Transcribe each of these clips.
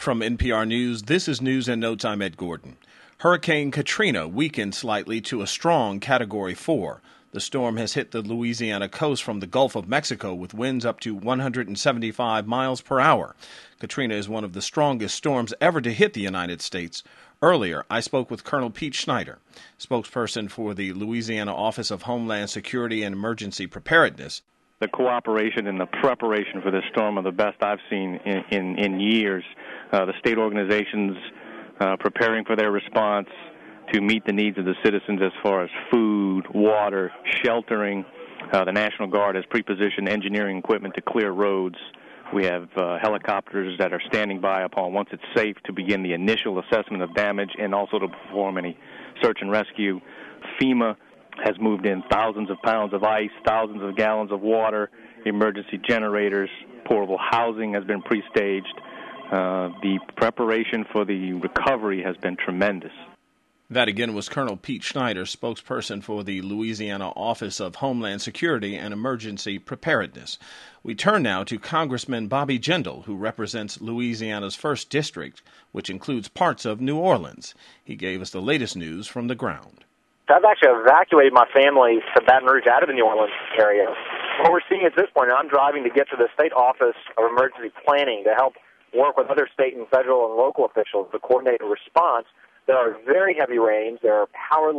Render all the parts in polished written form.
from NPR News, this is News and Notes. I'm Ed Gordon. Hurricane Katrina weakened slightly to a strong Category 4. The storm has hit the Louisiana coast from the Gulf of Mexico with winds up to 175 miles per hour. Katrina is one of the strongest storms ever to hit the United States. Earlier, I spoke with Colonel Pete Schneider, spokesperson for the Louisiana Office of Homeland Security and Emergency Preparedness. The cooperation and the preparation for this storm are the best I've seen in years. The state organizations preparing for their response to meet the needs of the citizens as far as food, water, sheltering. The National Guard has pre-positioned engineering equipment to clear roads. We have helicopters that are standing by upon once it's safe to begin the initial assessment of damage and also to perform any search and rescue. FEMA has moved in thousands of pounds of ice, thousands of gallons of water, emergency generators, portable housing has been pre-staged. The preparation for the recovery has been tremendous. That again was Colonel Pete Schneider, spokesperson for the Louisiana Office of Homeland Security and Emergency Preparedness. We turn now to Congressman Bobby Jindal, who represents Louisiana's 1st District, which includes parts of New Orleans. He gave us the latest news from the ground. I've actually evacuated my family to Baton Rouge out of the New Orleans area. What we're seeing at this point, I'm driving to get to the State Office of Emergency Planning to help work with other state and federal and local officials to coordinate a response. There are very heavy rains. There are power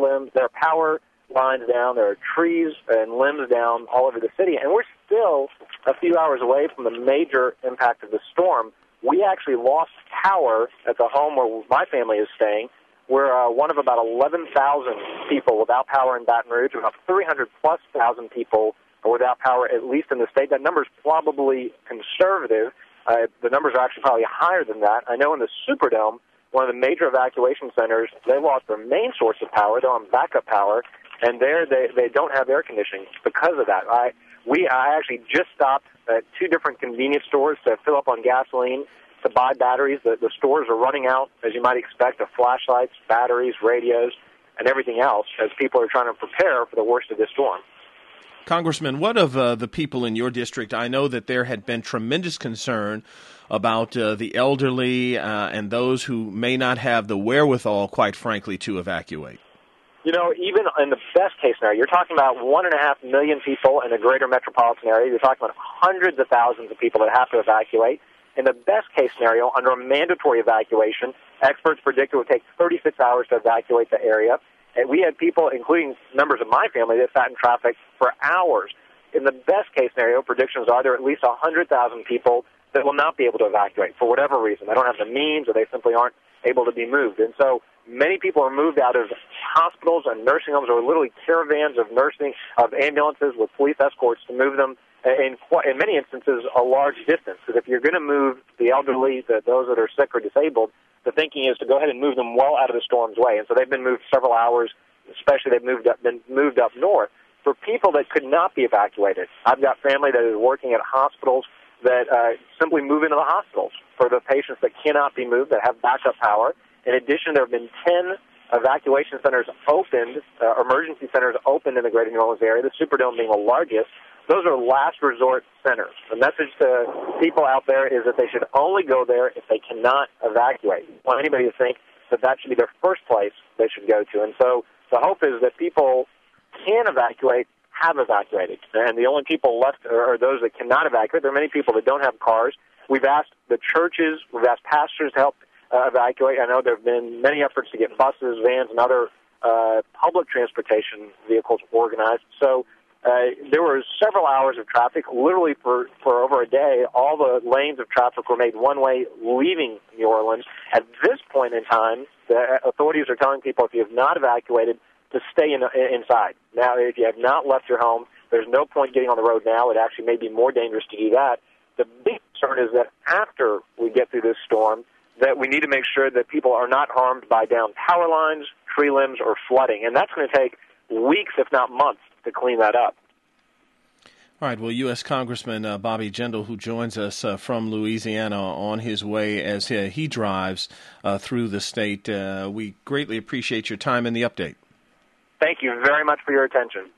lines down. There are trees and limbs down all over the city. And we're still a few hours away from the major impact of the storm. We actually lost power at the home where my family is staying. We're one of about 11,000 people without power in Baton Rouge. About 300-plus thousand people are without power, at least in the state. That number is probably conservative. The numbers are actually probably higher than that. I know in the Superdome, one of the major evacuation centers, they lost their main source of power. They're on backup power, and there they don't have air conditioning because of that. I actually just stopped at 2 different convenience stores to fill up on gasoline, to buy batteries. The stores are running out, as you might expect, of flashlights, batteries, radios, and everything else as people are trying to prepare for the worst of this storm. Congressman, what of the people in your district? I know that there had been tremendous concern about the elderly and those who may not have the wherewithal, quite frankly, to evacuate. You know, even in the best-case scenario, you're talking about 1.5 million people in the greater metropolitan area. You're talking about hundreds of thousands of people that have to evacuate. In the best-case scenario, under a mandatory evacuation, experts predict it would take 36 hours to evacuate the area. And we had people, including members of my family, that sat in traffic for hours. In the best-case scenario, predictions are there are at least 100,000 people that will not be able to evacuate for whatever reason. They don't have the means or they simply aren't able to be moved. And so many people are moved out of hospitals and nursing homes, or literally caravans of ambulances with police escorts to move them in many instances a large distance. Because if you're going to move the elderly, those that are sick or disabled, the thinking is to go ahead and move them well out of the storm's way. And so they've been moved several hours, especially they've been moved up north. For people that could not be evacuated, I've got family that is working at hospitals that simply move into the hospitals for the patients that cannot be moved, that have backup power. In addition, there have been 10 evacuation centers opened, emergency centers opened in the greater New Orleans area, the Superdome being the largest. Those are last resort centers. The message to people out there is that they should only go there if they cannot evacuate. I want anybody to think that should be their first place they should go to. And so the hope is that people can evacuate, have evacuated. And the only people left are those that cannot evacuate. There are many people that don't have cars. We've asked the churches, we've asked pastors to help evacuate. I know there have been many efforts to get buses, vans, and other public transportation vehicles organized. So there were several hours of traffic, literally for over a day. All the lanes of traffic were made one way leaving New Orleans. At this point in time, the authorities are telling people if you have not evacuated to stay inside. Now, if you have not left your home, there's no point getting on the road now. It actually may be more dangerous to do that. The big concern is that after we get through this storm, that we need to make sure that people are not harmed by downed power lines, tree limbs, or flooding. And that's going to take weeks, if not months, to clean that up. All right. Well, U.S. Congressman Bobby Jindal, who joins us from Louisiana on his way as he drives through the state, we greatly appreciate your time and the update. Thank you very much for your attention.